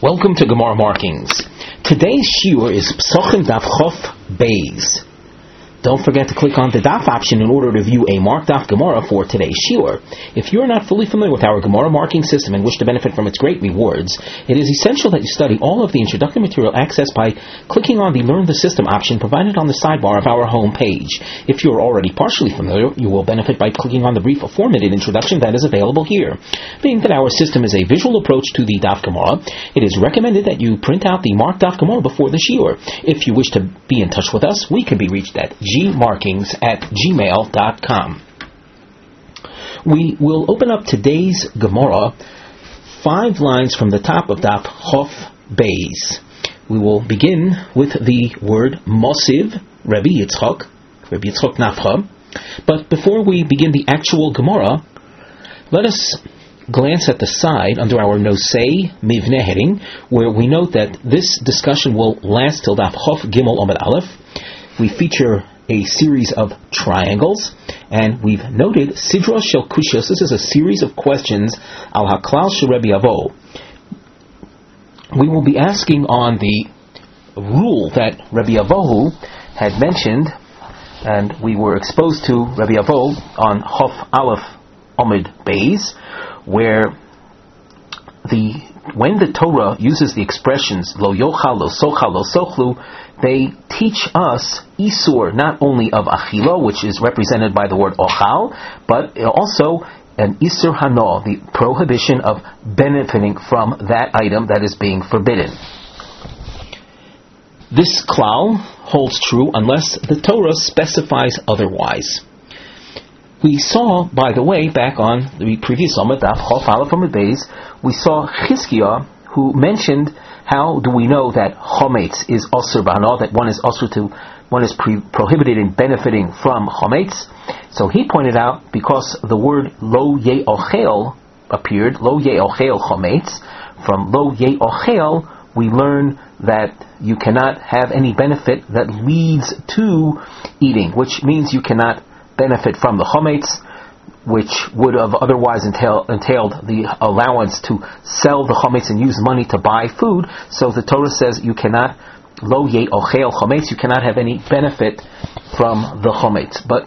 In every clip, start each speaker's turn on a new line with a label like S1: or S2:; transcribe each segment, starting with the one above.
S1: Welcome to Gemara Markings. Today's shiur is Psochim Daf Chof Beis. Don't forget to click on the Daf option in order to view a marked Daf Gemara for today's shiur. If you are not fully familiar with our Gemara marking system and wish to benefit from its great rewards, it is essential that you study all of the introductory material accessed by clicking on the Learn the System option provided on the sidebar of our home page. If you are already partially familiar, you will benefit by clicking on the brief formatted introduction that is available here. Being that our system is a visual approach to the Daf Gemara, it is recommended that you print out the marked Daf Gemara before the shiur. If you wish to be in touch with us, we can be reached at gmarkings@gmail.com. We will open up today's Gemara 5 lines from the top of Daf Chof Beis. We will begin with the word Mosiv, Rabbi Yitzchok Nafcha. But before we begin the actual Gemara, let us glance at the side under our Nosei Mivneh heading, where we note that this discussion will last till Daf Chof Gimel Amud Aleph. We feature a series of triangles, and we've noted Sidra Shel Kushos. This is a series of questions al Haklal Shel Rabbi Avo. We will be asking on the rule that Rabbi Avohu had mentioned, and we were exposed to Rabbi Avo on Chof Aleph Amud Beis, where when the Torah uses the expressions lo yochal, lo sochal, lo sochlu, they teach us isur not only of achila, which is represented by the word ochal, but also an isur hano, the prohibition of benefiting from that item that is being forbidden. This klal holds true unless the Torah specifies otherwise. We saw, by the way, back on the previous Amud Daf Chof Aleph Amud Beis, we saw Chizkiah, who mentioned how do we know that chometz is osur b'hana, that one is prohibited in benefiting from chometz. So he pointed out, because the word lo ye'ochel appeared, lo ye'ochel chometz, from lo ye'ochel we learn that you cannot have any benefit that leads to eating, which means you cannot benefit from the chometz, which would have otherwise entailed the allowance to sell the chometz and use money to buy food. So the Torah says you cannot lo ye'ochel chometz, you cannot have any benefit from the chometz. But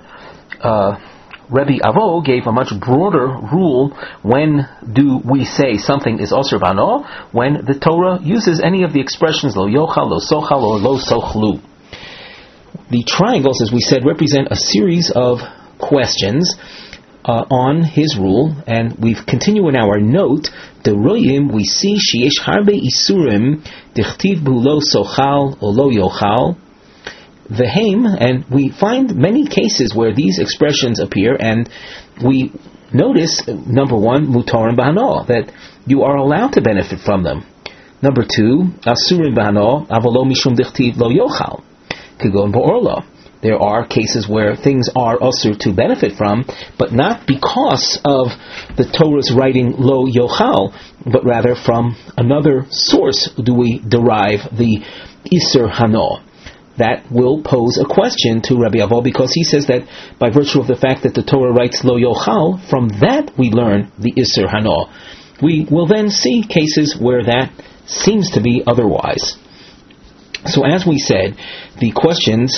S1: Rabbi Avo gave a much broader rule. When do we say something is osur b'hana? When the Torah uses any of the expressions lo yochal, lo sochal, or lo sochlu. The triangles, as we said, represent a series of questions on his rule, and we've continued in our note. The royim, we see sheyesh harbe isurim dichtiv bu lo sochal o lo yochal vehem, and we find many cases where these expressions appear, and we notice, number one, mutarim b'hana, that you are allowed to benefit from them. Number two, asurim b'hana avolo mishum dichtiv lo yochal. Kigon ba'orla. There are cases where things are usur to benefit from, but not because of the Torah's writing lo yochal, but rather from another source do we derive the isur hano. That will pose a question to Rabbi Avo, because he says that by virtue of the fact that the Torah writes lo yochal, from that we learn the isur hano. We will then see cases where that seems to be otherwise. So as we said, the questions,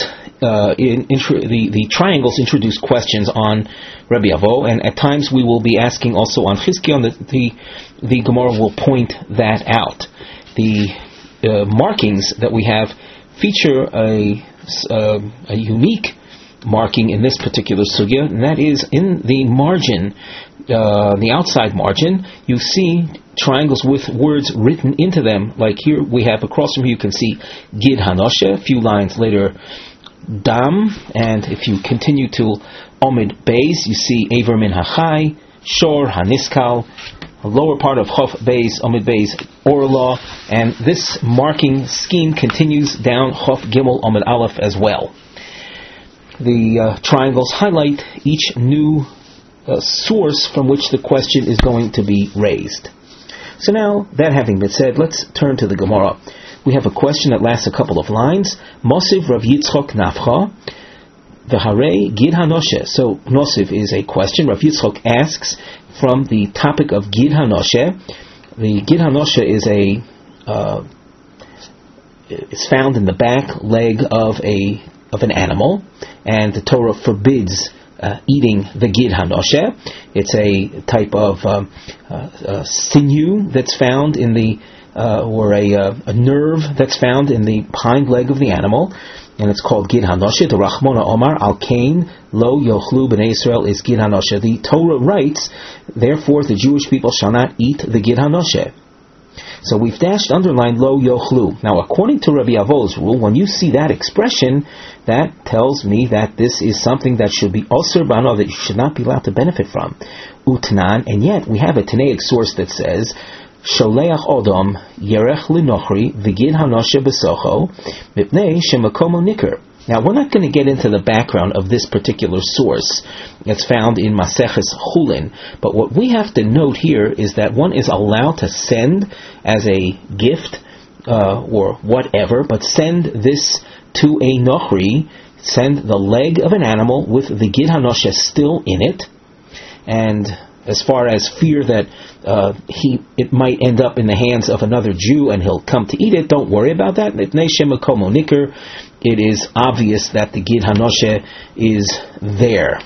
S1: the triangles introduce questions on Rabbi Avo, and at times we will be asking also on Chizkiah. The Gemara will point that out. The markings that we have feature a unique marking in this particular sugya, and that is in the margin, the outside margin, you see triangles with words written into them. Like here we have, across from here you can see Gid Hanoshe, a few lines later Dam, and if you continue to Omid Beis, you see Aver Min Hachai, Shor Haniskal, a lower part of Chof Beis, Omid Beis, Orla, and this marking scheme continues down Chof Gimel Omid Aleph as well. The triangles highlight each new source from which the question is going to be raised. So now, that having been said, let's turn to the Gemara. We have a question that lasts a couple of lines. Mosiv Rav Yitzchok Nafcha, V'harei Gid Hanoshe. So, Nosiv is a question. Rav Yitzchok asks from the topic of Gid Hanoshe. The Gid Hanoshe is a is found in the back leg of an animal, and the Torah forbids eating the gid hanoshe. It's a type of sinew that's found in the or a nerve that's found in the hind leg of the animal, and it's called gid hanoshe. The Rachmona Omar al Kain lo yochlu b'nei Israel is gid hanoshe. The Torah writes, therefore the Jewish people shall not eat the gid hanoshe. So we've underlined lo yochlu. Now, according to Rabbi Avo's rule, when you see that expression, that tells me that this is something that should be osir bano, that you should not be allowed to benefit from. Utnan, and yet we have a Tanaic source that says, Sholeach Odom Yerech Linochri V'gid Hanoshe B'socho Mipnei Shemakomo Niker. Now, we're not going to get into the background of this particular source. It's found in Maseches Chulin. But what we have to note here is that one is allowed to send as a gift or whatever, but send this to a Nochri, send the leg of an animal with the Gid Hanoshe still in it. And as far as fear that it might end up in the hands of another Jew and he'll come to eat it, don't worry about that. It is obvious that the Gid Hanoshe is there.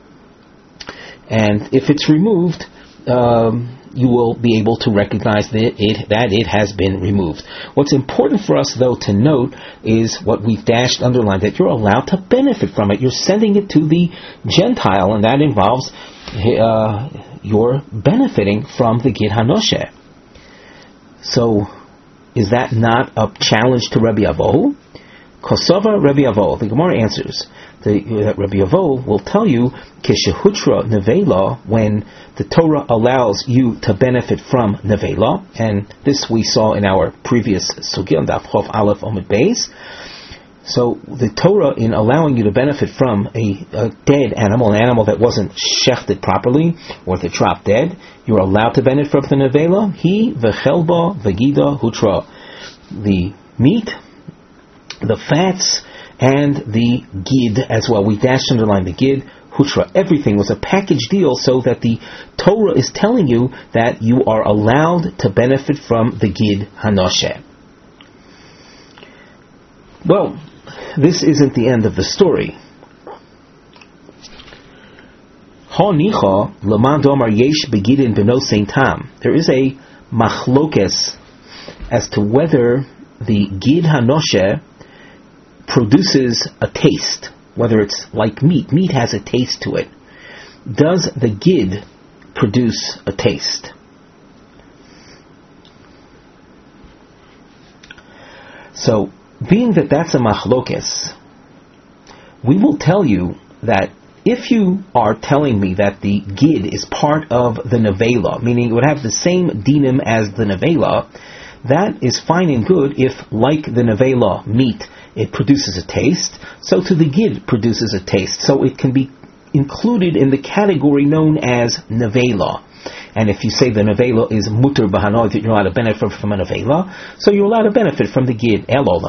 S1: And if it's removed, you will be able to recognize that it has been removed. What's important for us, though, to note is what we've underlined, that you're allowed to benefit from it. You're sending it to the Gentile, and that involves you're benefiting from the Gid Hanoshe. So, is that not a challenge to Rabbi Avo? Kosova Rabbi Avo. The Gemara answers that Rabbi Avo will tell you, Kishehutra Nevela, when the Torah allows you to benefit from Nevela, and this we saw in our previous Sugya, Daf Chof Aleph Omid Beis. So the Torah, in allowing you to benefit from a dead animal, an animal that wasn't shechted properly, or the drop dead, you're allowed to benefit from the nevela. He v'chelba v'gida hutra. The meat, the fats, and the gid as well. We underline the gid, hutra. Everything was a package deal, so that the Torah is telling you that you are allowed to benefit from the gid hanoshe. Well, this isn't the end of the story. There is a machlokes as to whether the gid hanoshe produces a taste, whether it's like meat. Meat has a taste to it. Does the gid produce a taste? So, being that that's a machlokes, we will tell you that if you are telling me that the gid is part of the nevela, meaning it would have the same dinim as the nevela, that is fine and good if, like the nevela meat, it produces a taste, so to the gid produces a taste. So it can be included in the category known as nevela. And if you say the nevela is mutter b'hanoi, that you're allowed to benefit from a nevela, so you're allowed to benefit from the gid.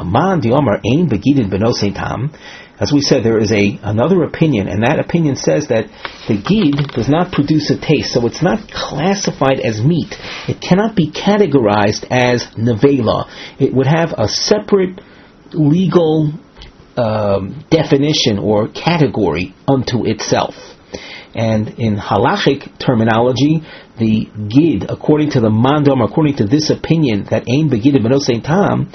S1: As we said, there is another opinion, and that opinion says that the gid does not produce a taste, so it's not classified as meat. It cannot be categorized as nevela. It would have a separate legal definition or category unto itself. And in halachic terminology, the gid, according to the mandam, according to this opinion, that ein begid b'nosei tam,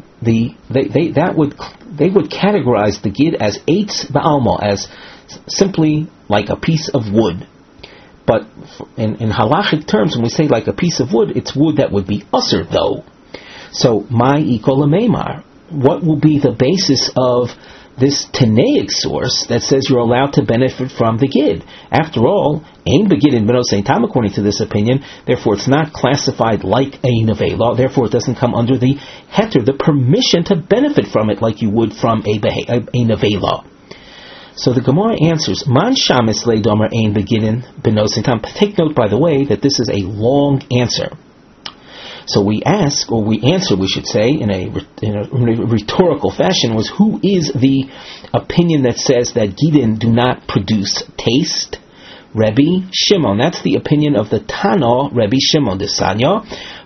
S1: they would categorize the gid as eitz ba'alma, as simply like a piece of wood. But in halachic terms, when we say like a piece of wood, it's wood that would be usser though. So my ikol meimar, what will be the basis of this Tanaic source that says you're allowed to benefit from the gid? After all, ein begidin b'nosei tam, according to this opinion, therefore it's not classified like a nevela, therefore it doesn't come under the heter, the permission to benefit from it like you would from a nevela. So the Gemara answers, Man shamis leidomer ein begidin b'nosei tam. Take note, by the way, that this is a long answer. So we ask, or we answer, we should say, in a rhetorical fashion, was who is the opinion that says that gidin do not produce taste? Rabbi Shimon. That's the opinion of the Tana, Rabbi Shimon Desanya.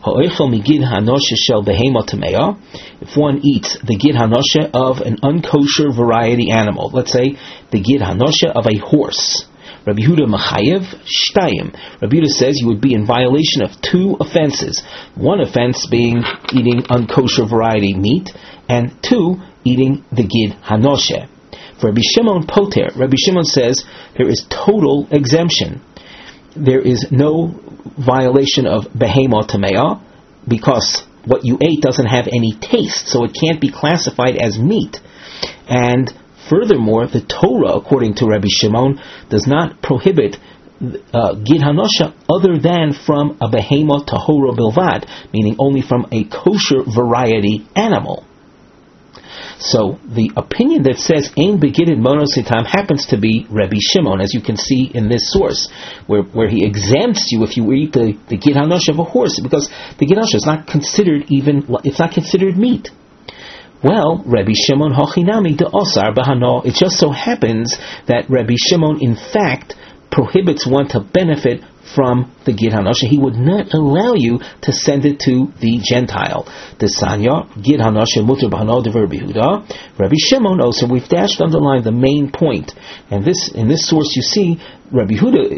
S1: If one eats the gid hanoshe of an unkosher variety animal, let's say the gid hanoshe of a horse, Rabbi Yehuda Machayev Shtayim. Rabbi Yehuda says you would be in violation of two offenses. One offense being eating unkosher variety meat, and two, eating the gid hanoshe. For Rabbi Shimon Poter, Rabbi Shimon says there is total exemption. There is no violation of behema tameah, because what you ate doesn't have any taste, so it can't be classified as meat. And furthermore, the Torah, according to Rabbi Shimon, does not prohibit gid hanosha other than from a behema tahora bilvad, meaning only from a kosher variety animal. So the opinion that says ein begidin monositam happens to be Rabbi Shimon, as you can see in this source, where he exempts you if you eat the gid hanosha of a horse, because the gid hanosha is not considered meat. Well, Rabbi Shimon hochinami de osar bahano. It just so happens that Rabbi Shimon, in fact, prohibits one to benefit from the gid hanosha. He would not allow you to send it to the Gentile. The Sanya gid hanosha muter bahano de Rabbi Yehuda. Rabbi Shimon also. We've dashed underline the main point, and in this source you see Rabbi Yehuda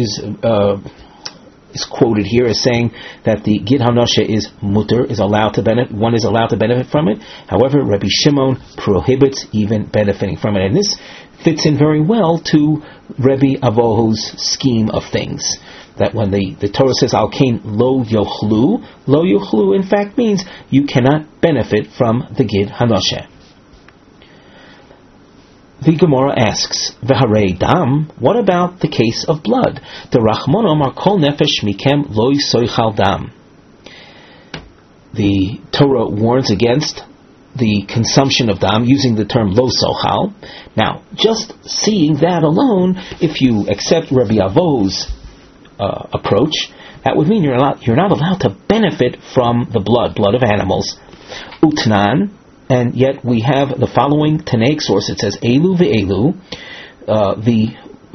S1: is quoted here as saying that the gid hanosha is muter, is allowed to benefit. One is allowed to benefit from it. However, Rabbi Shimon prohibits even benefiting from it, and this fits in very well to Rabbi Avohu's scheme of things. That when the Torah says al kain lo yochlu in fact means you cannot benefit from the gid hanosha. The Gemara asks, V'harei dam, what about the case of blood? The Rachmon Omar kol nefesh mikem lo yisoichal dam. The Torah warns against the consumption of dam, using the term lo sochal. Now, just seeing that alone, if you accept Rabbi Avo's approach, that would mean you're not allowed to benefit from the blood of animals. Utnan. And yet we have the following Tanaic source. It says, Elu ve'elu, the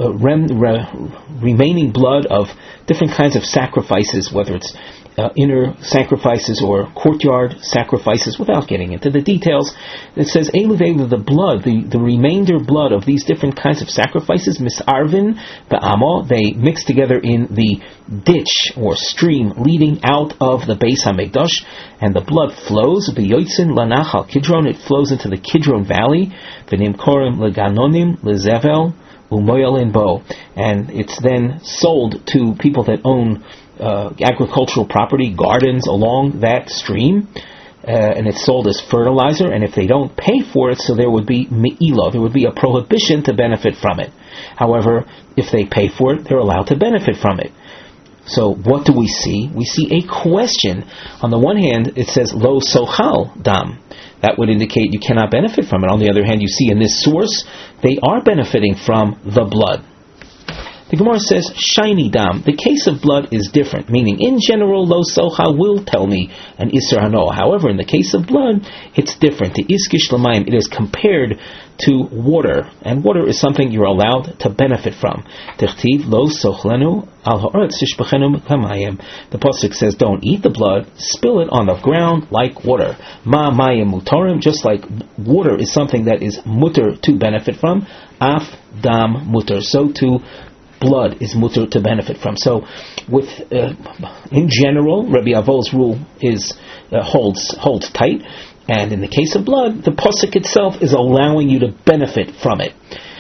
S1: remaining blood of different kinds of sacrifices, whether it's inner sacrifices or courtyard sacrifices, without getting into the details. It says, Elu ve'elu, the blood, the remainder blood of these different kinds of sacrifices, misarvin ve'amo, they mix together in the ditch or stream leading out of the Beis HaMikdash, and the blood flows, b'yotzin lanachal Kidron, it flows into the Kidron Valley, v'nimkorim leganonim lezevel umoyalin bo, and it's then sold to people that own agricultural property, gardens along that stream, and it's sold as fertilizer, and if they don't pay for it, so there would be me'ila, there would be a prohibition to benefit from it. However, if they pay for it, they're allowed to benefit from it. So what do we see? We see a question. On the one hand, it says lo sochal dam. That would indicate you cannot benefit from it. On the other hand, you see in this source, they are benefiting from the blood. The Gemara says, shiny dam. The case of blood is different, meaning in general, lo sochal will tell me an isser hano. However, in the case of blood, it's different. The iskish lamayim, it is compared to water, and water is something you're allowed to benefit from. Tichtiv lo sochlenu al ha'aretz tishbachenu kamayim. The pasuk says, don't eat the blood, spill it on the ground like water. Ma mayim mutarim, just like water is something that is mutter to benefit from. Af dam mutter, so too blood is mutter to benefit from. So, with in general, Rabbi Avo's rule is holds tight, and in the case of blood, the pasuk itself is allowing you to benefit from it.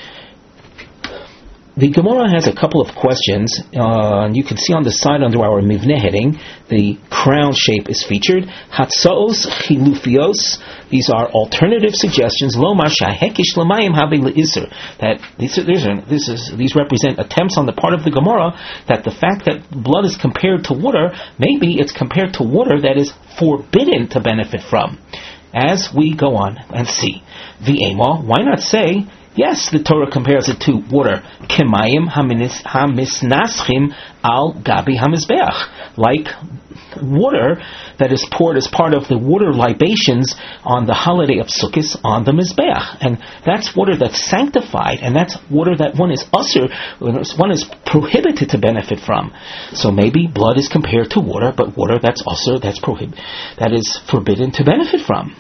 S1: The Gemara has a couple of questions, and you can see on the side under our Mivneh heading, the crown shape is featured. Hatzaos chilufios, these are alternative suggestions. Lomar shahekish lamayim habe le'iser, that these represent attempts on the part of the Gemara that the fact that blood is compared to water, maybe it's compared to water that is forbidden to benefit from. As we go on and see, the Ema, why not say Yes, the Torah compares it to water. Kemayim hamisnaschim al gabi hamizbeach. Like water that is poured as part of the water libations on the holiday of Sukkot on the Mizbeach. And that's water that's sanctified, and that's water that one is prohibited to benefit from. So maybe blood is compared to water, but water that's usur, that is forbidden to benefit from.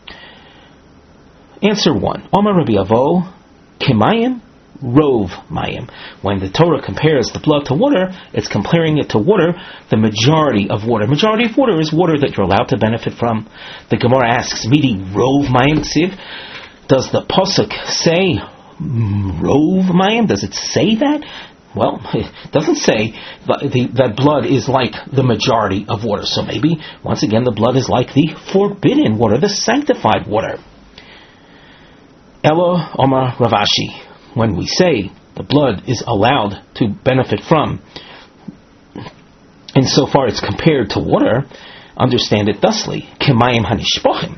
S1: Answer 1. Omar Rabbi Avo, Kemayim, Rov Mayim. When the Torah compares the blood to water, it's comparing it to water, the majority of water. Majority of water is water that you're allowed to benefit from. The Gemara asks, Midi Rov Mayim Ksiv? Does the Pasuk say Rov Mayim? Does it say that? Well, it doesn't say that blood is like the majority of water. So maybe, once again, the blood is like the forbidden water, the sanctified water. Ella Omar Ravashi. When we say the blood is allowed to benefit from, insofar it's compared to water, understand it thusly. Kemayim hanishpochim.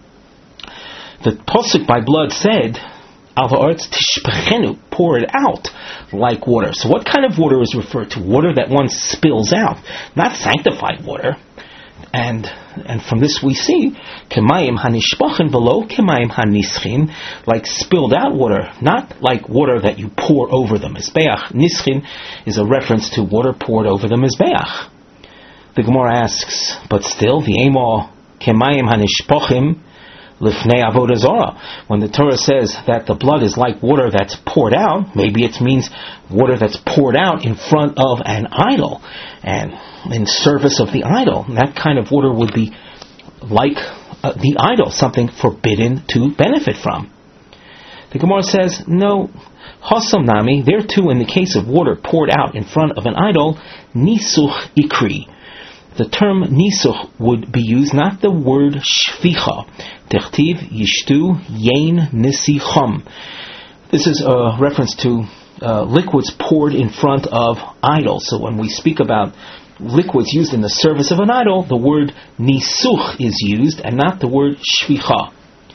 S1: The pasuk by blood said, Al ha'aretz tishpechenu, pour it out like water. So what kind of water is referred to? Water that one spills out, not sanctified water. And from this we see kemayim hanishpachin below kemayim hanischin, like spilled out water, not like water that you pour over the mizbeach. Nischin is a reference to water poured over the mizbeach. The Gemara asks, but still the emo kemayim hanishpachim lifnei avodah zarah. When the Torah says that the blood is like water that's poured out, maybe it means water that's poured out in front of an idol and in service of the idol. And that kind of water would be like the idol, something forbidden to benefit from. The Gemara says, no, Hasam Nami, there too in the case of water poured out in front of an idol, Nisuch Ikri. The term Nisuch would be used, not the word Shvicha. Techtiv Yishtu Yain Nisicham. This is a reference to liquids poured in front of idols. So when we speak about liquids used in the service of an idol, the word nisuch is used and not the word shvicha.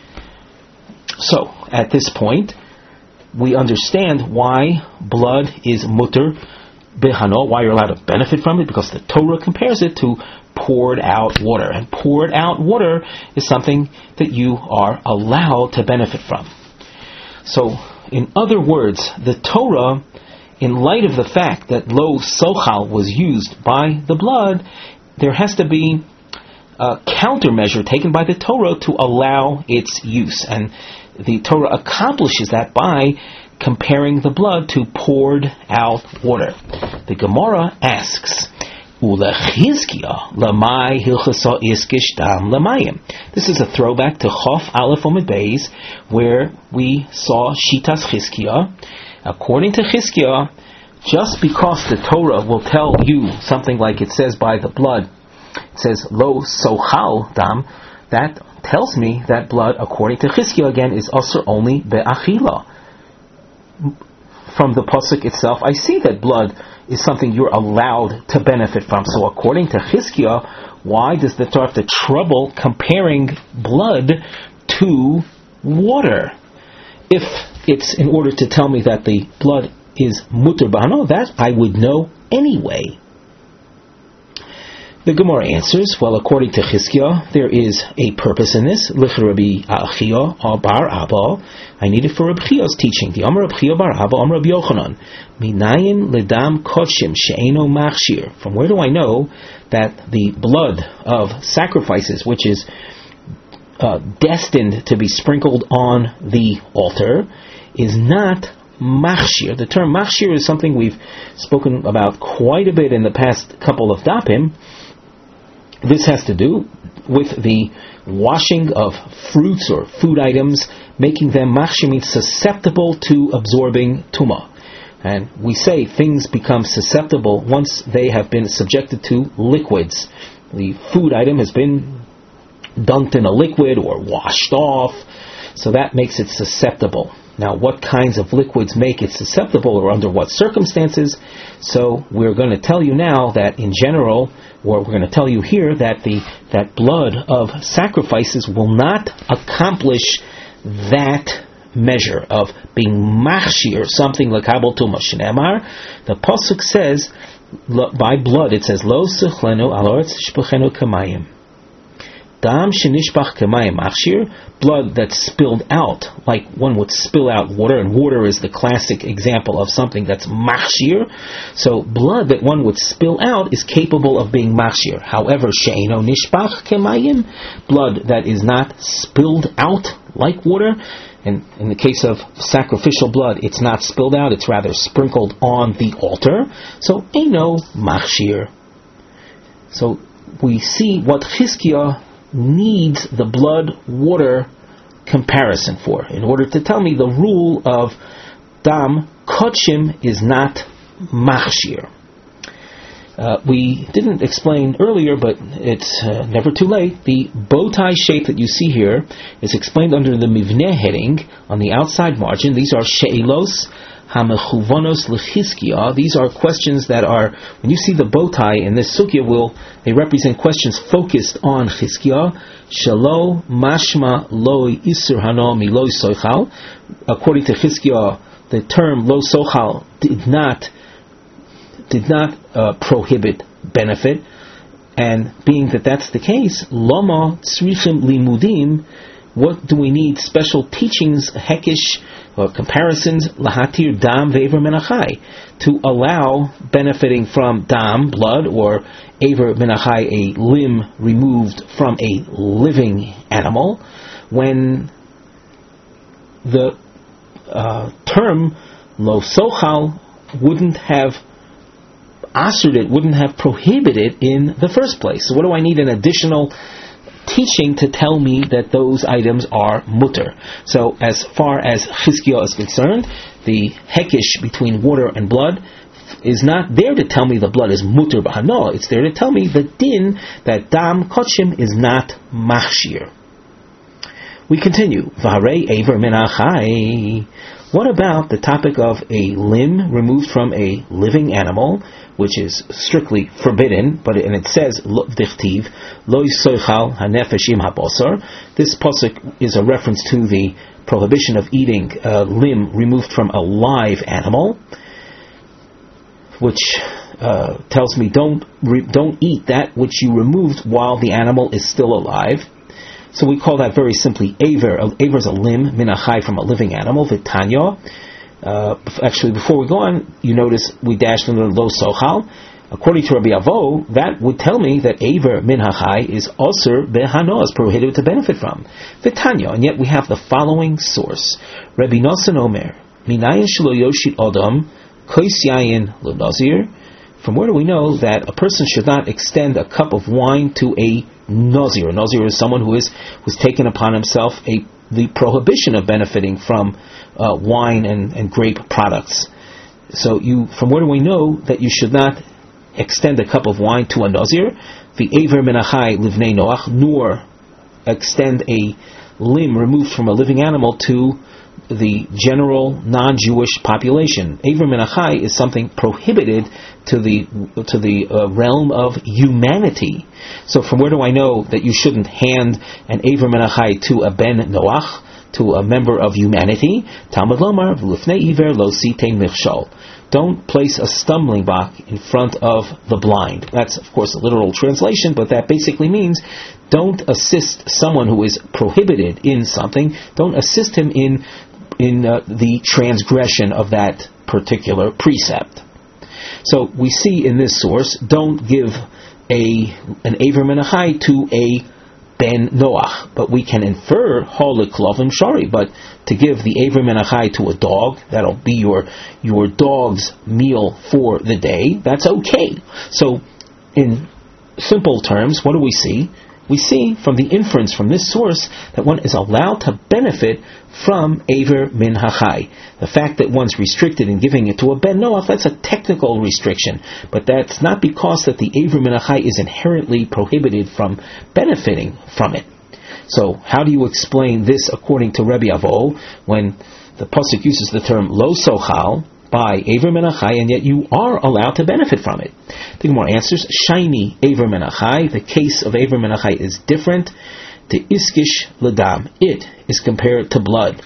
S1: So at this point we understand why blood is mutter behano, why you're allowed to benefit from it, because the Torah compares it to poured out water, and poured out water is something that you are allowed to benefit from. So in other words, the Torah, in light of the fact that lo sochal was used by the blood, there has to be a countermeasure taken by the Torah to allow its use. And the Torah accomplishes that by comparing the blood to poured out water. The Gemara asks, this is a throwback to Chof Aleph Omid Beis, where we saw Shitas Chizkiah. According to Chizkiah, just because the Torah will tell you something like it says by the blood, it says lo sochal dam, that tells me that blood, according to Chizkiah again, is also only be'achila. From the pasuk itself, I see that blood is something you're allowed to benefit from. So according to Chizkiah, why does the Torah have to trouble comparing blood to water? If it's in order to tell me that the blood is mutter b'hano, that I would know anyway. The Gemara answers, well, according to Chizkiah, there is a purpose in this. Lich Rabbi Achia bar Abba, I need it for Rabbi Chia's teaching. The Amar Rabbi Chia bar Abba, Amar Rabbi Yochanan, Minayin ledam kodshim she'eno machshir. From where do I know that the blood of sacrifices, which is destined to be sprinkled on the altar, is not machshir? The term machshir is something we've spoken about quite a bit in the past couple of dapim. This has to do with the washing of fruits or food items, making them machshir, means susceptible to absorbing tumah. And we say things become susceptible once they have been subjected to liquids. The food item has been dunked in a liquid or washed off, so that makes it susceptible. Now, what kinds of liquids make it susceptible, or under what circumstances? So we're going to tell you now that in general, or we're going to tell you here that that blood of sacrifices will not accomplish that measure of being machshir, something like Kabul Tuma Shneamar. The pasuk says, by blood, it says, Lo sechlenu aloretz shpochenu kamayim. Dam shenishbach kamayim machshir, blood that's spilled out, like one would spill out water, and water is the classic example of something that's machshir. So blood that one would spill out is capable of being machshir. However, she'eno nishbach kamayim, blood that is not spilled out like water, and in the case of sacrificial blood, it's not spilled out, it's rather sprinkled on the altar. So, eno machshir. So, we see what Chizkiah needs the blood-water comparison for, in order to tell me the rule of dam kodshim is not machshir. We didn't explain earlier, but it's never too late. The bow tie shape that you see here is explained under the mivneh heading on the outside margin. These are she'elos hamechuvonos lechizkiah. These are questions that are, when you see the bow tie in this sugya, they represent questions focused on Chizkiah. Shalo mashma loi isur hano miloi sochal. According to Chizkiah, the term lo sochal did not prohibit benefit, and being that that's the case, lama tzrichim limudim, what do we need special teachings, hekish, or comparisons, lahatir dam ve'ever menachai, to allow benefiting from dam, blood, or ever menachai, a limb removed from a living animal, when the term lo sochal wouldn't have assured it, wouldn't have prohibited in the first place. So what do I need an additional teaching to tell me that those items are mutter? So as far as Chizkiah is concerned, the hekish between water and blood is not there to tell me the blood is mutter b'hano. It's there to tell me the din that dam kodshim is not machshir. We continue. V'harei eiver min hachai. What about the topic of a limb removed from a living animal, which is strictly forbidden, and it says, Dichtiv, Lo yisochal hanefesh im habosar. This pasuk is a reference to the prohibition of eating a limb removed from a live animal, which tells me don't eat that which you removed while the animal is still alive. So we call that very simply aver. Aver is a limb, minachai, from a living animal, vitanya. Actually, before we go on, you notice we dashed under lo sochal. According to Rabbi Avo, that would tell me that aver minachai is also behano, is prohibited to benefit from. Vitanya, and yet we have the following source. Rabbi Nosson Omer, minayin shelo yoshit odam, kois yayin lo nazir. From where do we know that a person should not extend a cup of wine to a nazir? A nazir is someone who's taken upon himself the prohibition of benefiting from wine and grape products. So from where do we know that you should not extend a cup of wine to a nazir? The aver menachai livnei noach, nor extend a limb removed from a living animal to the general non-Jewish population. Aver menachai is something prohibited to the realm of humanity. So from where do I know that you shouldn't hand an aver menachai to a ben noach, to a member of humanity? Talmud lomar v'lifnei iver lo sitei michshol. Don't place a stumbling block in front of the blind. That's, of course, a literal translation, but that basically means don't assist someone who is prohibited in something. Don't assist him in the transgression of that particular precept. So we see in this source, don't give an aver menachai to a ben noach, but we can infer holik lovim shari. But to give the aver menachai to a dog, that'll be your dog's meal for the day. That's okay. So, in simple terms, what do we see? We see from the inference from this source that one is allowed to benefit from aver min hachai. The fact that one's restricted in giving it to a ben noach, that's a technical restriction, but that's not because that the aver min hachai is inherently prohibited from benefiting from it. So how do you explain this according to Rabbi Avo when the pasuk uses the term lo sochal by aver menachai, and yet you are allowed to benefit from it? The Gemara answers, shiny aver menachai, the case of aver menachai is different. The iskish ladam, it is compared to blood.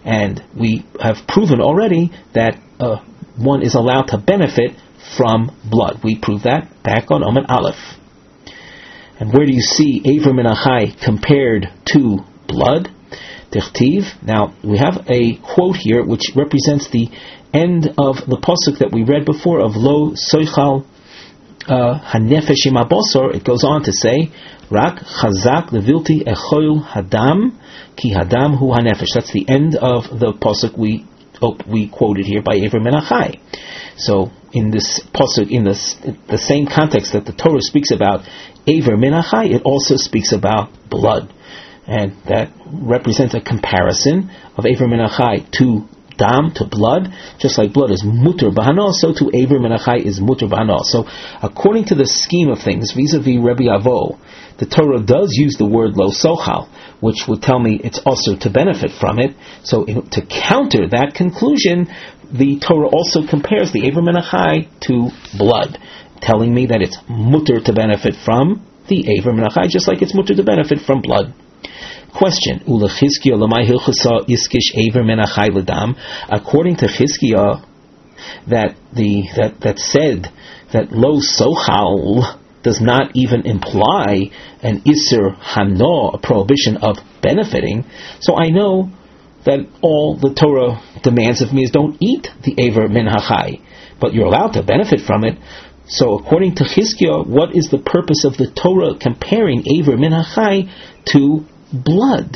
S1: And we have proven already that one is allowed to benefit from blood. We proved that back on Amud Aleph. And where do you see Aver min Achai compared to blood? Tichtiv. Now, we have a quote here which represents the end of the pasuk that we read before of Lo Soichal Hanefesh im Abosor. It goes on to say, Rak Chazak Levilti Echoil Hadam Ki Hadam Hu Hanefesh. That's the end of the pasuk we quoted here by Aver min Achai. So, in this pasuk, in the same context that the Torah speaks about Aver min Achai, it also speaks about blood. And that represents a comparison of Aver min Achai to dam, to blood. Just like blood is mutter b'hana, so to Aver min Achai is mutter b'hana. So according to the scheme of things, vis-a-vis Rebbe Avo, the Torah does use the word lo sochal, which would tell me it's also to benefit from it. So to counter that conclusion, the Torah also compares the Aver min Achai to blood, telling me that it's mutter to benefit from the Aver min Achai, just like it's mutter to benefit from blood. Question: Ulechizkiya lamai hilchasa iskish Aver min Achai ledam. According to Chizkiya, that said that lo sochal does not even imply an isur hano, a prohibition of benefiting. So I know that all the Torah demands of me is don't eat the Aver min Achai, but you're allowed to benefit from it. So according to Chizkiya, what is the purpose of the Torah comparing Aver min Achai to blood?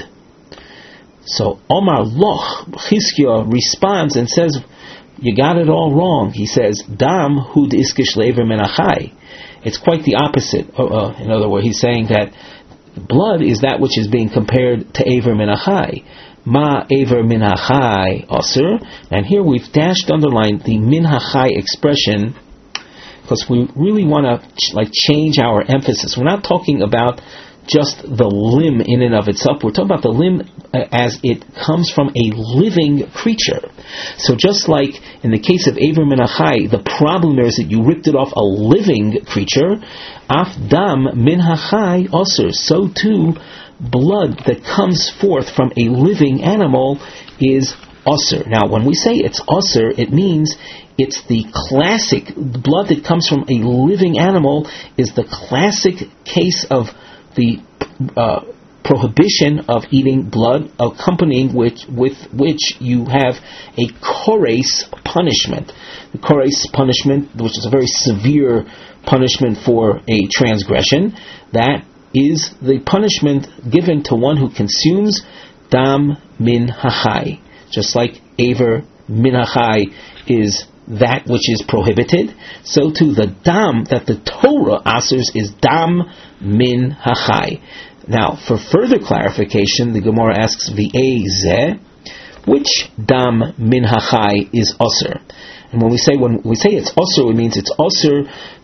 S1: So Omar Loch, Chizkiya responds and says, you got it all wrong. He says, Dam hud iskish le'aver min Achai. It's quite the opposite. In other words, he's saying that blood is that which is being compared to Aver min Achai. Ma Aver min Achai asur. And here we've underlined the min Achai expression because we really want to change our emphasis. We're not talking about just the limb in and of itself. We're talking about the limb as it comes from a living creature. So just like in the case of Aver min Achai, the problem there is that you ripped it off a living creature. Af dam min Achai asur. So too, blood that comes forth from a living animal is asur. Now, when we say it's asur, it means it's the classic blood that comes from a living animal is the classic case of the prohibition of eating blood, accompanying with which you have a kores punishment. The kores punishment, which is a very severe punishment for a transgression, that is the punishment given to one who consumes dam min Achai. Just like Aver min Achai is that which is prohibited, so too the dam that the Torah asers is dam min Achai. Now, for further clarification, the Gemara asks, V'ei zeh, which dam min Achai is aser? And when we say it's aser, it means it's aser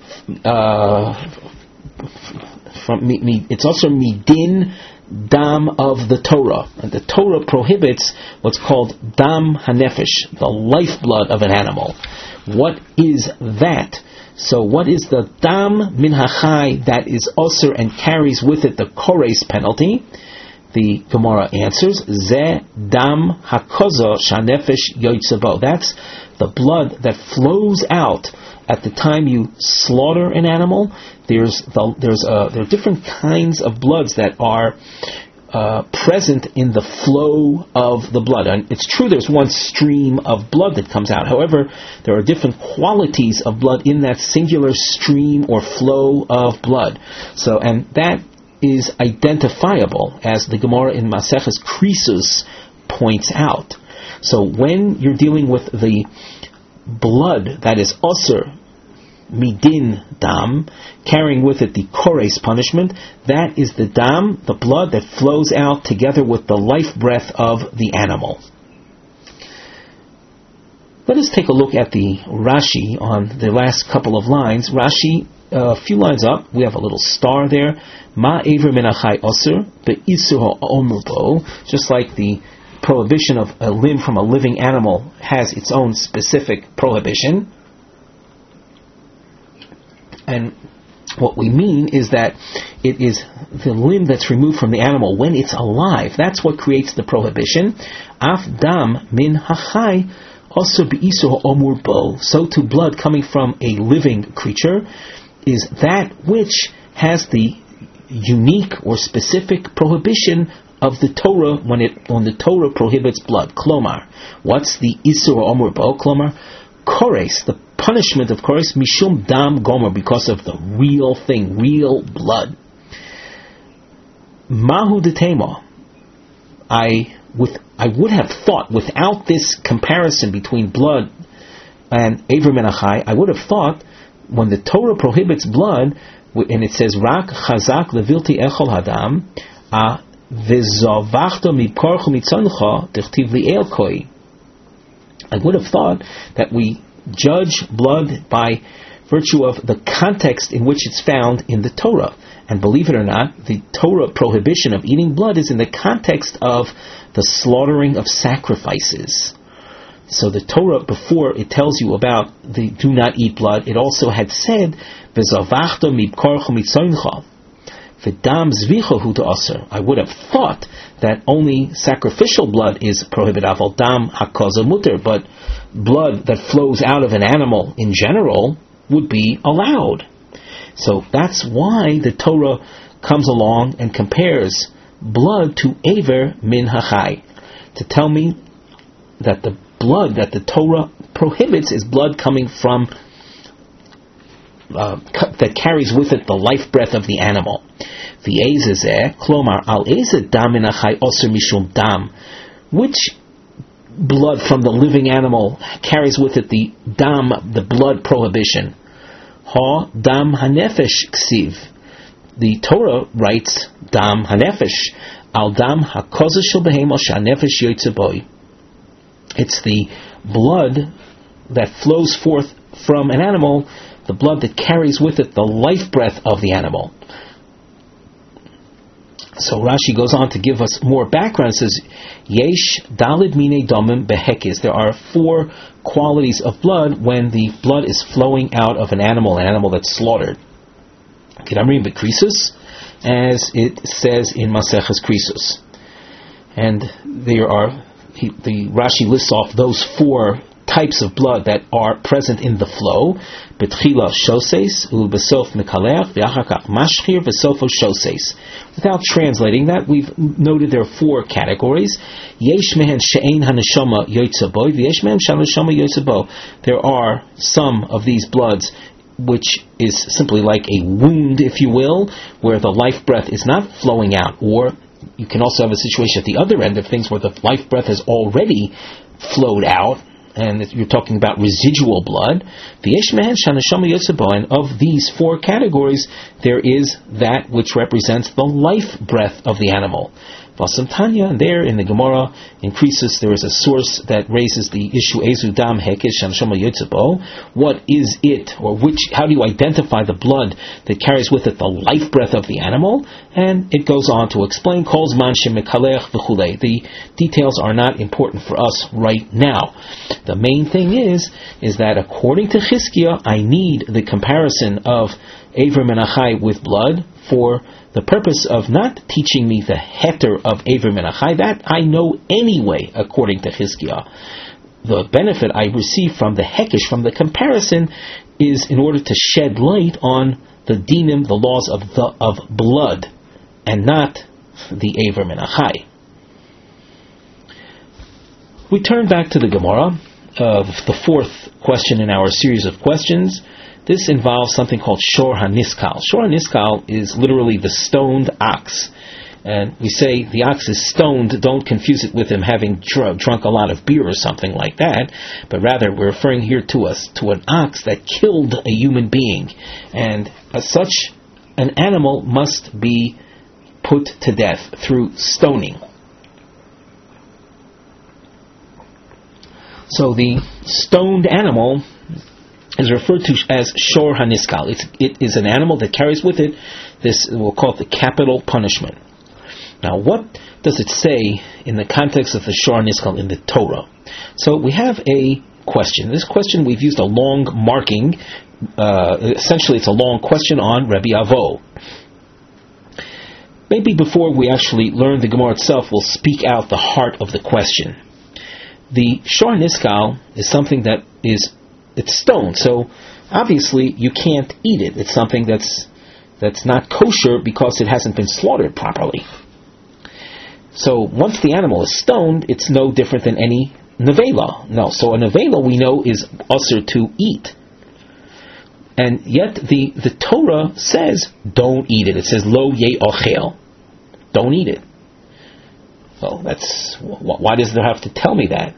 S1: it's aser midin dam of the Torah. And the Torah prohibits what's called dam hanefesh, the lifeblood of an animal. What is that? So what is the dam min Achai that is aser and carries with it the kores penalty? The Gemara answers, Zeh dam hakoza shanefesh yotzabo. That's the blood that flows out at the time you slaughter an animal. There are different kinds of bloods that are present in the flow of the blood. And it's true there's one stream of blood that comes out. However, there are different qualities of blood in that singular stream or flow of blood. So, and that is identifiable, as the Gemara in Maseches Krisus points out. So when you're dealing with the blood that is aser midin dam, carrying with it the kores punishment, that is the dam, the blood that flows out together with the life breath of the animal. Let us take a look at the Rashi on the last couple of lines. Rashi, a few lines up, we have a little star there. Ma Aver min Achai aser be'isur ha'omrubo. Just like the prohibition of a limb from a living animal has its own specific prohibition. And What we mean is that it is the limb that's removed from the animal when it's alive. That's what creates the prohibition. Af dam min hachai also beisur omur bo. So too, blood coming from a living creature is that which has the unique or specific prohibition of the Torah when the Torah prohibits blood. Klomar, what's the isur omur bo? Klomar, kores, the punishment of kores, mishum dam gomer, because of the real thing, real blood. Mahu detema. I would have thought, without this comparison between blood and Aver Menachai, I would have thought when the Torah prohibits blood, and it says rak chazak levilti echol hadam v'zavachto mikorchu mitzoncha tichtiv li'el koi. I would have thought that we judge blood by virtue of the context in which it's found in the Torah. And believe it or not, the Torah prohibition of eating blood is in the context of the slaughtering of sacrifices. So the Torah, before it tells you about the do not eat blood, it also had said, V'zavachto mibkorcho mitzoincha, v'dam zvicha to aser. I would have thought that only sacrificial blood is prohibited, aval dam hakaza muter, but blood that flows out of an animal in general would be allowed. So that's why the Torah comes along and compares blood to Aver min hachai, to tell me that the blood that the Torah prohibits is blood coming from that carries with it the life breath of the animal. V'ezeh klomar al ezeh dam min hachai oser mishum dam. Which blood from the living animal carries with it the dam, the blood prohibition? Ha dam hanefesh ksiv. The Torah writes dam hanefesh al dam hakodesh shel behema shanefesh yotze boy. It's the blood that flows forth from an animal, the blood that carries with it the life breath of the animal. So Rashi goes on to give us more background. It says, Yesh dalid mine domim behekis. There are 4 qualities of blood when the blood is flowing out of an animal that's slaughtered. Kidamrim bekrisus, as it says in Maseches Krisus. And there are, the Rashi lists off those 4 types of blood that are present in the flow. Betchila shoses, ubesof mekalech, v'achakach mashchir, v'sofo shoses. Without translating that, we've noted there are 4 categories. Yesh mehen she'ein haneshama yotze bo, v'yesh mehen shaneshama yotze bo. There are some of these bloods which is simply like a wound, if you will, where the life breath is not flowing out, or you can also have a situation at the other end of things where the life breath has already flowed out, and you're talking about residual blood. And of these 4 categories, there is that which represents the life breath of the animal. Vasantanya, and there in the Gemara increases, there is a source that raises the issue Ezu Dam Hekesh Shanshama Yotzebo. What is it, or how do you identify the blood that carries with it the life breath of the animal? And it goes on to explain Kol Zman Shemekalech V'chulei. The details are not important for us right now. The main thing is that according to Chizkiah, I need the comparison of Aver Menachai with blood for the purpose of not teaching me the heter of Aver Menachai. That I know anyway, according to Chizkiah. The benefit I receive from the hekesh, from the comparison, is in order to shed light on the dinim, the laws of blood, and not the Aver Menachai. We turn back to the Gemara, the 4th question in our series of questions. This involves something called Shor HaNiskal. Shor HaNiskal is literally the stoned ox. And we say the ox is stoned, don't confuse it with him having drunk a lot of beer or something like that, but rather we're referring here to an ox that killed a human being. And as such, an animal must be put to death through stoning. So the stoned animal is referred to as Shor HaNiskal. It is an animal that carries with it this, we'll call it the capital punishment. Now, what does it say in the context of the Shor HaNiskal in the Torah? So we have a question. This question we've used a long marking. Essentially, it's a long question on Rabbi Avo. Maybe before we actually learn the Gemara itself, we'll speak out the heart of the question. The Shor Niskal is something that it's stone, so obviously you can't eat it. It's something that's not kosher because it hasn't been slaughtered properly. So once the animal is stoned, it's no different than any nevela. No, so a nevela we know is usher to eat. And yet the Torah says, don't eat it. It says, lo ye ochel. Don't eat it. Well, why does there have to tell me that?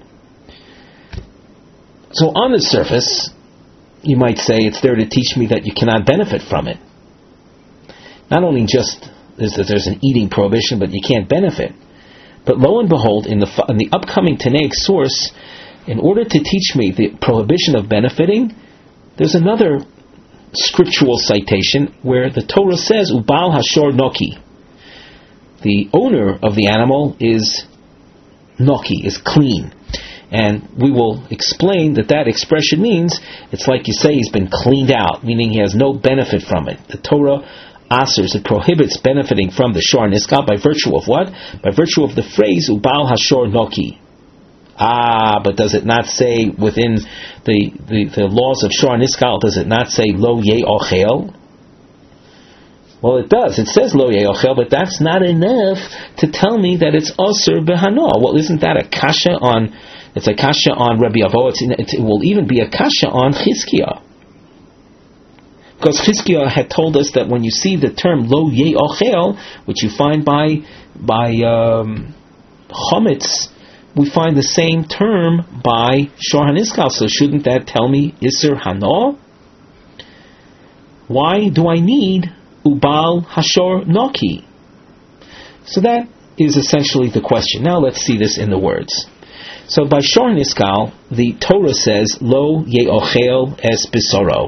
S1: So on the surface, you might say it's there to teach me that you cannot benefit from it. Not only just is that there's an eating prohibition, but you can't benefit. But lo and behold, in the upcoming Tanaic source, in order to teach me the prohibition of benefiting, there's another scriptural citation where the Torah says, Ubal Hashor Noki. The owner of the animal is Noki, is clean. And we will explain that expression means, it's like you say he's been cleaned out, meaning he has no benefit from it. The Torah asers, it prohibits benefiting from the Shor Niskal by virtue of what? By virtue of the phrase, Ubal Hashor Noki. But does it not say within the laws of Shor Niskal, does it not say Lo Ye Ochel? Well, it does. It says Lo Ye Ochel, but that's not enough to tell me that it's Osir Behano. Well, isn't that a kasha on... It's a kasha on Rabbi Avo. It will even be a kasha on Chizkiah. Because Chizkiah had told us that when you see the term Lo Ye Ochel, which you find by Chometz, we find the same term by Shor HaNiskal. So shouldn't that tell me Isser Hano? Why do I need Ubal Hashor Noki? So that is essentially the question. Now let's see this in the words. So by Shor Niskal, the Torah says, Lo Ye Ochel Es Bisoro.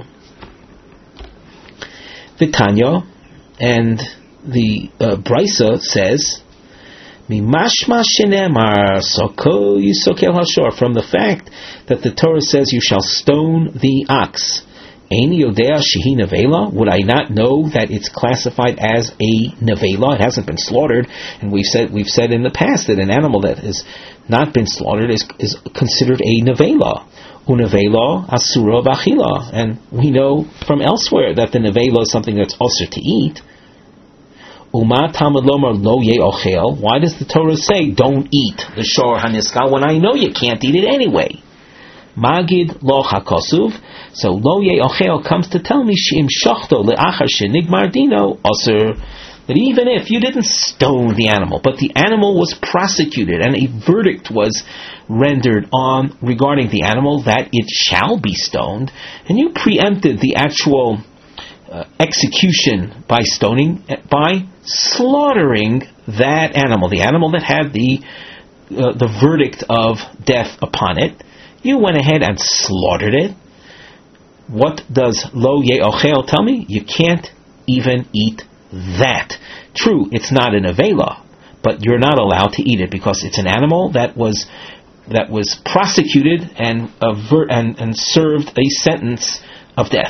S1: The Tanya and the Brisa says, Mimashma shenemar soko yisokel hashor, from the fact that the Torah says you shall stone the ox. Eini yodea shehi nevela. Would I not know that it's classified as a nevela? It hasn't been slaughtered, and we've said in the past that an animal that has not been slaughtered is considered a nevela. Unevela asura b'achila, and we know from elsewhere that the nevela is something that's also to eat. Uma Talmud Lomar Lo Ye Ochel. Why does the Torah say don't eat the Shor HaNiskal when I know you can't eat it anyway? Magid Lo HaKosuv. So Lo Ye Ochel comes to tell me Shim Shachto Le'achar Shenigmar Dino Osir, that even if you didn't stone the animal, but the animal was prosecuted and a verdict was rendered on regarding the animal that it shall be stoned, and you preempted the actual execution by stoning, by slaughtering that animal, the animal that had the verdict of death upon it, you went ahead and slaughtered it. What does Lo Ye Ochel tell me? You can't even eat that. True, it's not an avela, but you're not allowed to eat it because it's an animal that was prosecuted and served a sentence of death.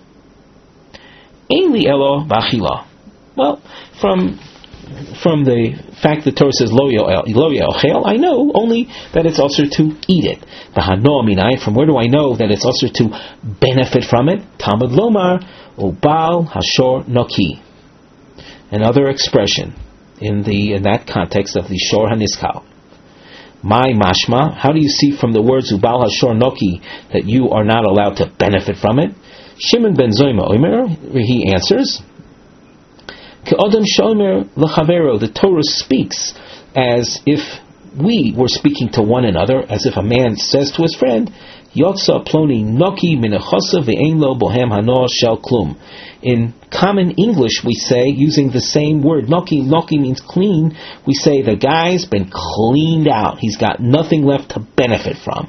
S1: Ainli elo b'achila. Well, from the fact that Torah says lo yochel, I know only that it's also to eat it. B'hano minai. From where do I know that it's also to benefit from it? Talmud lomar ubal hashor noki. Another expression in that context of the Shor HaNiskal. My mashma. How do you see from the words ubal hashor noki that you are not allowed to benefit from it? Shimon ben Zoyma Omer, he answers, Ke'odem shomer l'chavero, the Torah speaks as if we were speaking to one another, as if a man says to his friend, Yotza ploni noki minachosa ve'ein lo bohem hano shel klum. In common English we say, using the same word, noki means clean, we say the guy's been cleaned out, he's got nothing left to benefit from.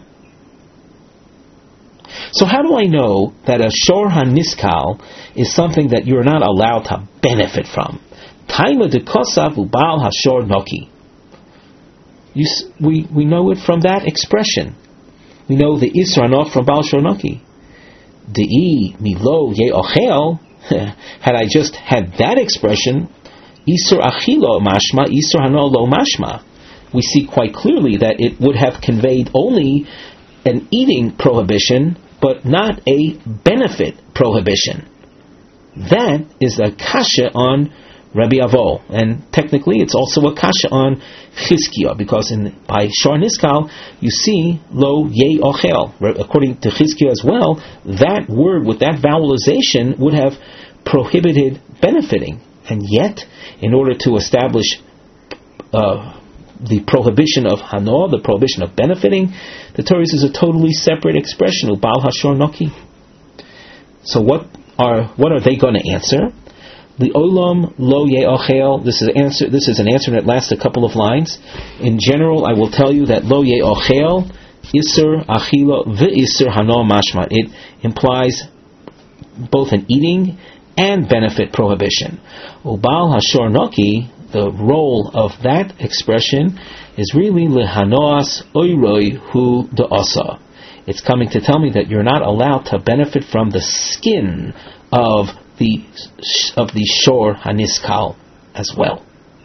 S1: So how do I know that a Shor HaNiskal is something that you're not allowed to benefit from? Taima de kosav ubal hashor noki. We know it from that expression. We know the Isra Hanoch from Baal Shor Noki. De'i milo ye'ochel. Had I just had that expression, Isur Achilo mashma, Isur Hano lo mashma, we see quite clearly that it would have conveyed only an eating prohibition, but not a benefit prohibition. That is a kasha on Rabbi Avo, and technically it's also a kasha on Chizkiah, because by Shor Niskal you see lo ye ochel. According to Chizkiah as well, that word with that vowelization would have prohibited benefiting, and yet in order to establish the prohibition of hano, the prohibition of benefiting, the Torah uses a totally separate expression, ubal hashor noki. So what are they going to answer? The olam lo ye'ochel. This is an answer that lasts a couple of lines. In general, I will tell you that lo ye'ochel, isur achila v'isur hano mashma. It implies both an eating and benefit prohibition. Ubal hashor noki, the role of that expression is really lehanoas oiroi hu da'asa. It's coming to tell me that you're not allowed to benefit from the skin of the shor haniskal as well.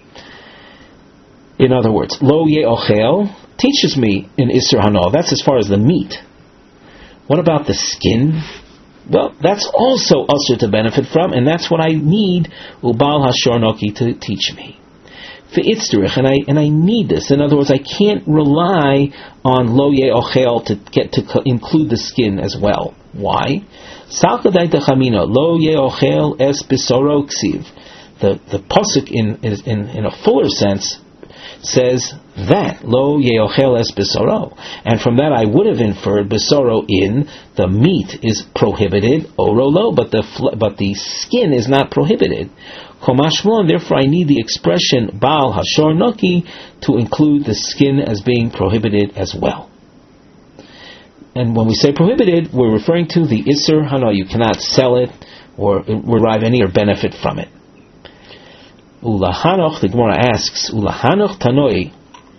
S1: In other words, lo ye'ochel teaches me in Isser Hano. That's as far as the meat. What about the skin? Well, that's also usher to benefit from, and that's what I need Ubal Hashor Noki to teach me. V'itzterich, and I need this. In other words, I can't rely on Lo Ye'ochel to include the skin as well. Why? Salkadai Techamina Lo Ye'ochel Es Besoro Ksiv. The pasuk in a fuller sense says that Lo Ye'ochel Es Besoro, and from that I would have inferred Besoro in the meat is prohibited, Oro Lo, but the skin is not prohibited. Komashmon, therefore I need the expression Baal Hashor Noki to include the skin as being prohibited as well. And when we say prohibited, we're referring to the Isser Hano. You cannot sell it or derive any or benefit from it. Ulahanoch, the Gemara asks, Ulahanoch Tanoi.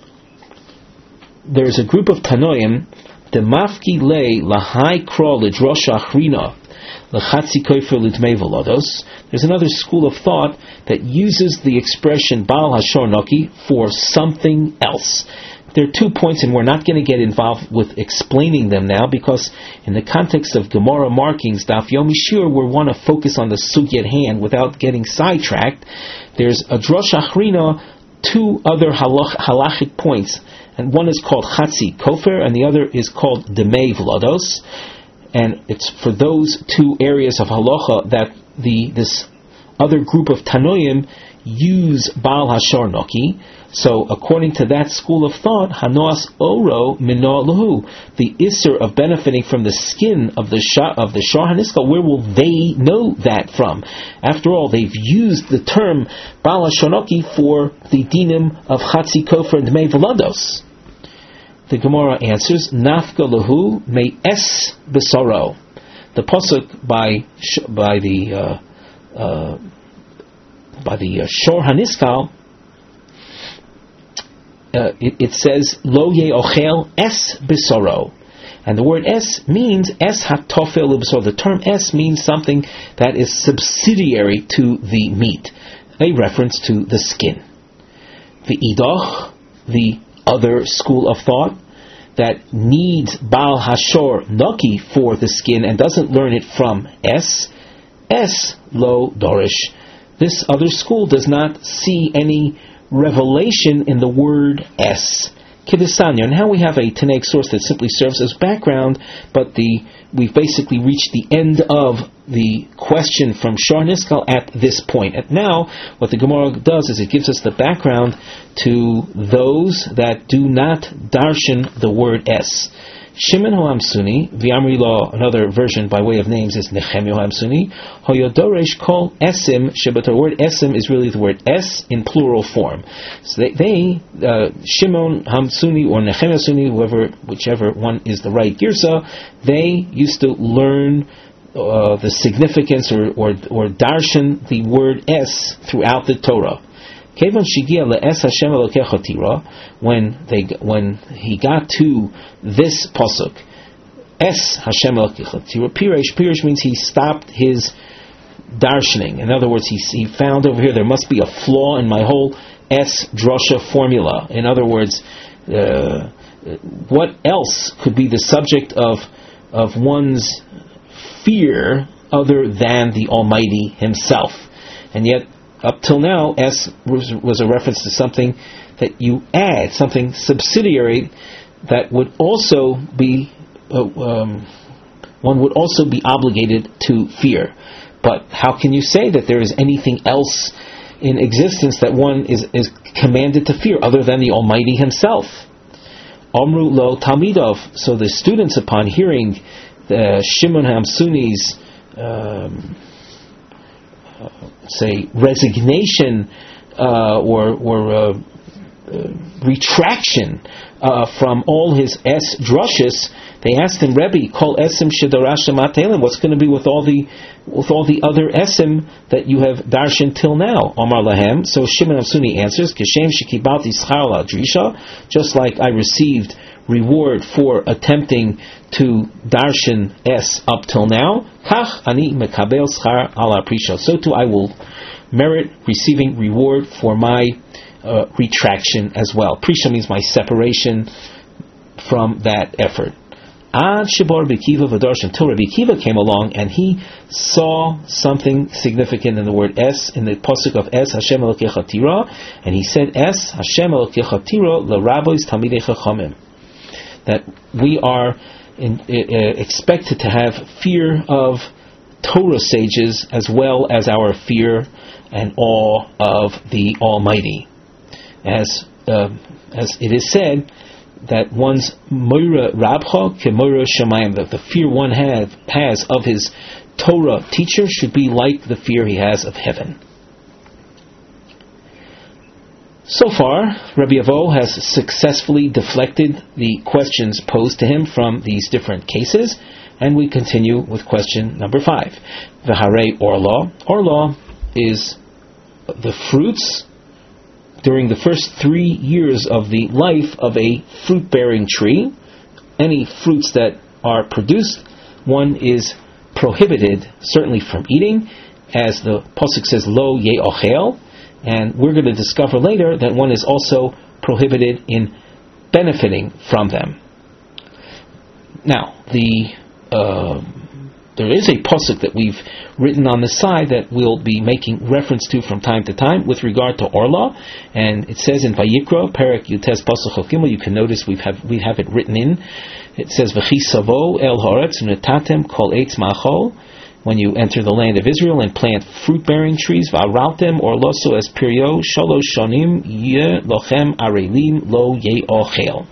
S1: There's a group of Tanoim, the Mafki Le Lahai Kro Lidrosh Achrina Lechatzi Koifer Lidmei Volodos. There's another school of thought that uses the expression Baal Hashor Noki for something else. There are 2 points, and we're not going to get involved with explaining them now, because in the context of Gemara markings, Daf Yomi Shir, we want to focus on the sugya at hand without getting sidetracked. There's a Drosh Achrina, 2 other halachic points, and one is called Chatzi Kofer, and the other is called Demei Vlodos, and it's for those 2 areas of halacha that this other group of Tanoim use Baal Hashor Noki. So, according to that school of thought, Hanoas Oro Mino Lahu, the Isser of benefiting from the skin of the Shor Haniskal, where will they know that from? After all, they've used the term Baal Hashor Noki for the dinim of Chatzi Kofer and Dmei Velados. The Gemara answers, Nafka Lahu Mei Es Besoro. The pasuk by the Shor Haniskal, it says Lo Ye'ochel Es Besoro, and the word Es means Es Hatofel Ubesor. The term Es means something that is subsidiary to the meat, a reference to the skin. The Idoch, the other school of thought that needs Baal Hashor Noki for the skin and doesn't learn it from Es Lo Dorish. This other school does not see any revelation in the word Es. Kiddusanyo. And now we have a Tanaic source that simply serves as background, but we've basically reached the end of the question from Shor Niskal at this point. And now, what the Gemara does is it gives us the background to those that do not darshan the word Es. Shimon Hoamsuni, V'amri Lo, another version by way of names is Nechemia Hoamsuni, Hoyodoresh Kol Esim, Shebator. The word Esim is really the word Es in plural form. So Shimon Hamsuni or Nechemia Suni, whichever one is the right girsa, they used to learn the significance or darshan the word Es throughout the Torah. Kevan Shigia le'es Hashem Elokecha Tira, when he got to this pasuk, Es Hashem Elokecha Tira. Pirish means he stopped his darshaning. In other words, he found over here there must be a flaw in my whole Es drasha formula. In other words, what else could be the subject of one's fear other than the Almighty Himself? And yet, up till now, S was a reference to something that you add, something subsidiary that would also be one would also be obligated to fear. But how can you say that there is anything else in existence that one is commanded to fear other than the Almighty Himself? Amru lo Talmidov. So the students, upon hearing the Shimon HaMsuni's say resignation or retraction from all his es drushes, they asked him, Rebbe, call esim shedarashim atelim. What's going to be with all the other esim that you have darshan till now? Omar lahem. So Shimon HaMsuni answers, Kishem shekibalti schar la drisha, just like I received reward for attempting to darshan es up till now, kach ani mekabel schar ala prisha. So too I will merit receiving reward for my retraction as well. Prisha means my separation from that effort. Ad Shabar Bikiva V'darshan, until Rabbi Kiva came along and he saw something significant in the word Es, in the pasuk of Es Hashem Elokecha Tira, and he said Es Hashem Elokecha Tira LaRabbos Talmidei Chachamim, that we are expected to have fear of Torah sages as well as our fear and awe of the Almighty, as it is said that one's moira rabcha ke moira shamayim, that the fear one has of his Torah teacher should be like the fear he has of heaven. So far, Rabbi Avo has successfully deflected the questions posed to him from these different cases, and we continue with question number 5. V'harei orla. Orla is the fruits during the first 3 years of the life of a fruit-bearing tree. Any fruits that are produced, one is prohibited, certainly from eating, as the pasuk says, Lo ye ochel, and we're going to discover later that one is also prohibited in benefiting from them. Now, there is a pasuk that we've written on the side that we'll be making reference to from time to time with regard to Orla, and it says in Vayikra, Perek Yutes Pasuk Chokimah, you can notice we have it written in. It says V'chi savo el haaretz unetatem kol eitz ma'achol, when you enter the land of Israel and plant fruit-bearing trees, va'araltem orloso es pirio shalosh shonim ye lochem arelim lo ye ochel.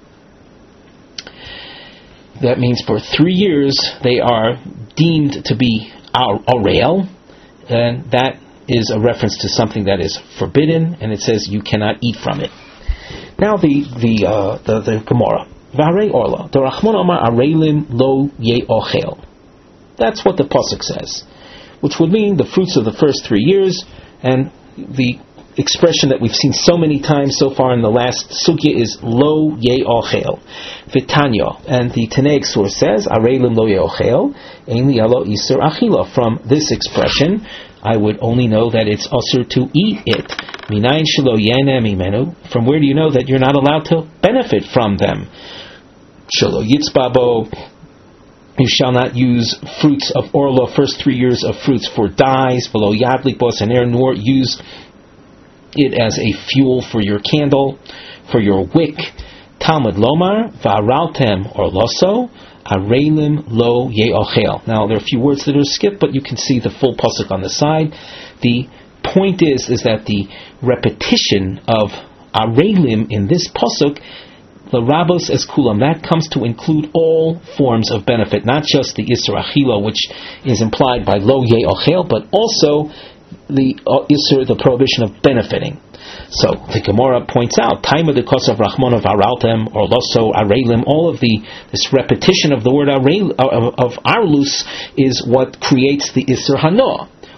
S1: That means for 3 years they are deemed to be arel, and that is a reference to something that is forbidden, and it says you cannot eat from it. Now the Gemara, V'harei orla, Dorachmon Omar arelim lo ye ochel. That's what the pasuk says, which would mean the fruits of the first 3 years, and the expression that we've seen so many times so far in the last sugya is lo ye ochel. Vitanya, and the Tanaic source says areilim lo ye ochel ein li alo iser achila. From this expression, I would only know that it's usher to eat it. Minayin shelo yena mimenu. From where do you know that you're not allowed to benefit from them? Shelo yitzbabo. You shall not use fruits of orla, first 3 years of fruits, for dyes, below yadlik bos and air, nor use it as a fuel for your candle, for your wick. Talmud lomar, va'araltem orloso, areilim lo ye ochel. Now, there are a few words that are skipped, but you can see the full pasuk on the side. The point is that the repetition of areilim in this pasuk, L'rabos es kulam, that comes to include all forms of benefit, not just the Isser Achila, which is implied by Lo Ye Ochel, but also the Isser, the prohibition of benefiting. So the Gemara points out, time of the cause of Rachmon of Araltem or Loso Arelim, all of this repetition of the word of Arlus is what creates the Isser Hanoah.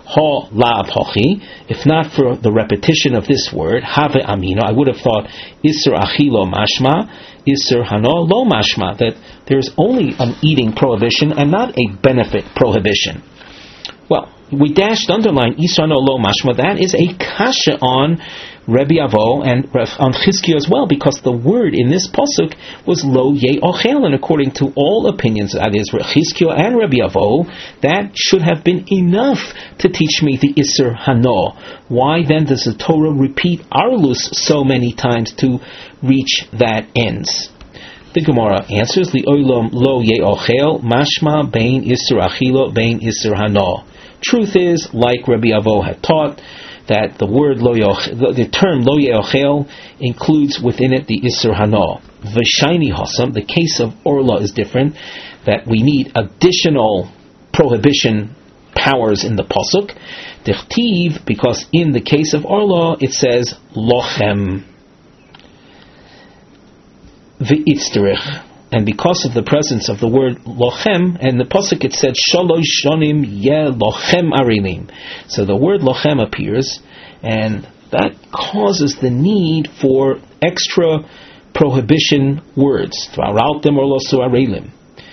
S1: Ha la pochi. If not for the repetition of this word, have amino, I would have thought isur achilo mashma, isur hano lo mashma, that there's only an eating prohibition and not a benefit prohibition. Well, we dashed underline isur hano lo mashma. That is a kasha on Rebbe Avo and on Chizkiah as well, because the word in this pasuk was lo ye ochel, and according to all opinions, that is Chizkiah and Rebbe Avo, that should have been enough to teach me the Isser Hano. Why then does the Torah repeat Arlus so many times to reach that ends? The Gemara answers, Li olam lo ye ochel, mashma bein Isser Achilo bein Isser Hano. Truth is, like Rebbe Avo had taught, that the word the term lo ye'ochel includes within it the Isser Hano. V'shayni hasam, the case of Orla is different, that we need additional prohibition powers in the pasuk. Dichtiv, because in the case of Orla it says lochem v'itzterich. And because of the presence of the word lochem, and the pasuk it said shalosh shonim ye lochem arilim. So the word lochem appears, and that causes the need for extra prohibition words. V'araltem or losu arilim.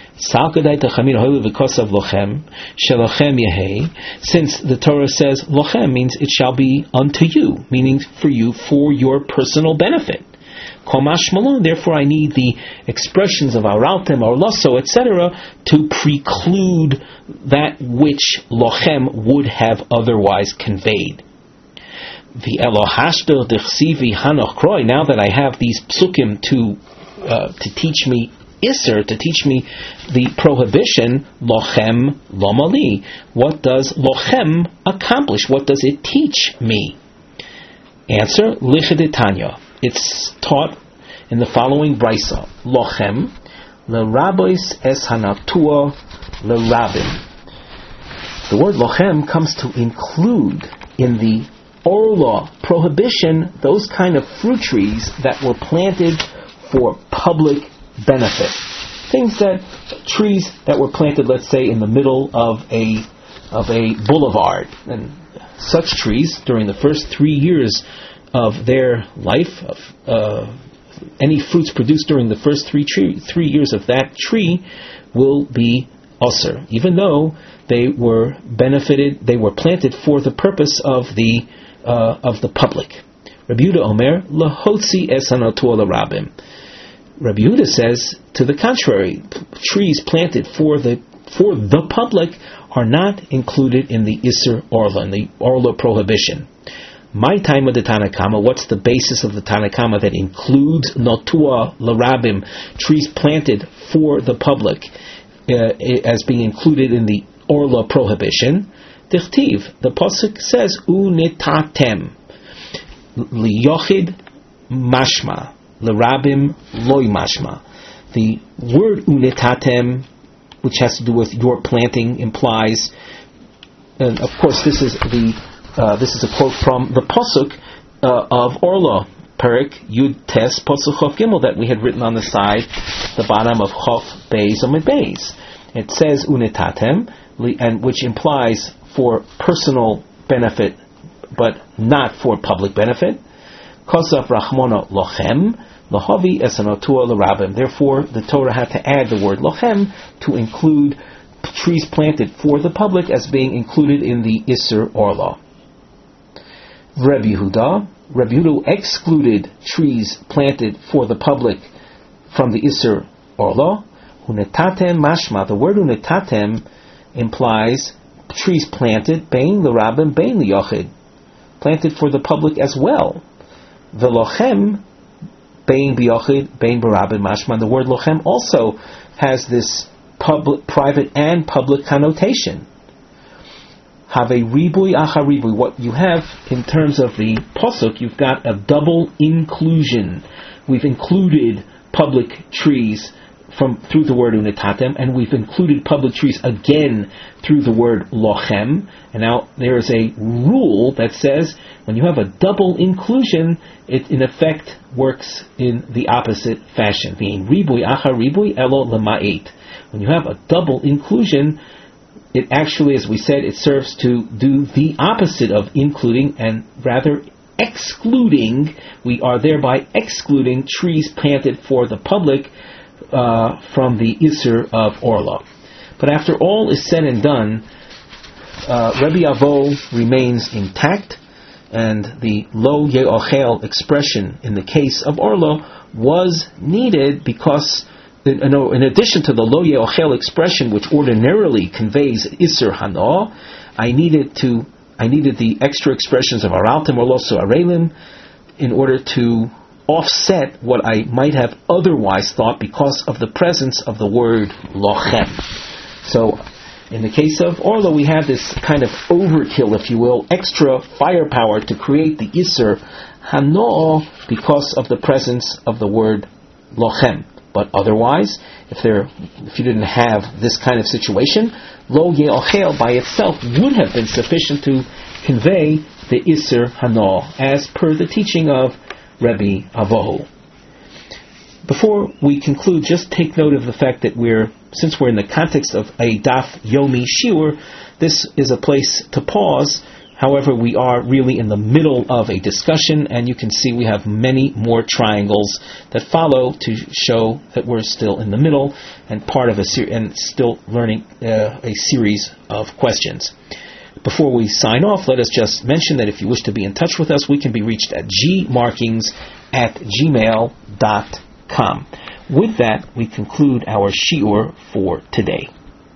S1: Because of lochem, shelochem yehei. Since the Torah says lochem means it shall be unto you, meaning for you, for your personal benefit. Therefore, I need the expressions of araltem or loso, etc., to preclude that which lochem would have otherwise conveyed. The elohashter dechsivi hanoch kroi. Now that I have these psukim to teach me Isser, to teach me the prohibition, lochem lomali. What does lochem accomplish? What does it teach me? Answer, lichedetanya. It's taught in the following brisa: lochem lerabois es hanatua lerabim. The word lochem comes to include in the orla prohibition those kind of fruit trees that were planted for public benefit. Trees that were planted, let's say, in the middle of a boulevard, and such trees during the first 3 years of their life, any fruits produced during the first 3 years of that tree will be usher, even though they were planted for the purpose of the public. Rabbi Yehuda Omer lahotzi es hanatua lerabim. Rabbi Yehuda says to the contrary, trees planted for the public are not included in the Isser Orla, in the Orla prohibition. My time of the Tanakama, what's the basis of the Tanakama that includes Notua Larabim, trees planted for the public, as being included in the Orla prohibition? Dichtiv, the pasuk says, Unitatem, liyochid mashma, Larabim loy mashma. The word unitatem, which has to do with your planting, implies, and of course this is a quote from the pasuk of Orla, Perik Yud Tes Pasuk Chof Gimel, that we had written on the side, the bottom of Chof Beis Amid Beis. It says unitatem, and which implies for personal benefit, but not for public benefit. Kosav Rachmona Lochem Lahavi Esanotua Larabim. Therefore, the Torah had to add the word Lochem to include trees planted for the public as being included in the Isser Orla. Rabbi Yehuda excluded trees planted for the public from the Isser Orla. Unetatem mashma. The word unetatem implies trees planted, bein l'rabim, bein l'yochid, planted for the public as well. The lochem, bein b'yochid, bein b'rabim mashma. The word lochem also has this private and public connotation. Have a ribui acha ribui. What you have in terms of the pasuk, you've got a double inclusion. We've included public trees through the word unitatem, and we've included public trees again through the word lochem. And now there is a rule that says when you have a double inclusion, it in effect works in the opposite fashion, being ribui acha ribui elo lema'et. When you have a double inclusion, it actually, as we said, it serves to do the opposite of including, and rather excluding. We are thereby excluding trees planted for the public from the Isser of Orla. But after all is said and done, Rabbi Avo remains intact, and the Lo Ye'ochel expression in the case of Orla was needed because, in addition to the Lo Ye'ochel expression, which ordinarily conveys Isser Hana, I needed the extra expressions of Araltim or Loso Arelim in order to offset what I might have otherwise thought because of the presence of the word Lochem. So, in the case of Orla, we have this kind of overkill, if you will, extra firepower to create the Isser Hana because of the presence of the word Lochem. But otherwise, if you didn't have this kind of situation, Lo Ye'ochel by itself would have been sufficient to convey the Isser Hana, as per the teaching of Rabbi Avohu. Before we conclude, just take note of the fact that since we're in the context of a Daf Yomi Shiur, this is a place to pause. However, we are really in the middle of a discussion, and you can see we have many more triangles that follow to show that we're still in the middle and part of and still learning a series of questions. Before we sign off, let us just mention that if you wish to be in touch with us, we can be reached at gmarkings@gmail.com. With that, we conclude our shiur for today.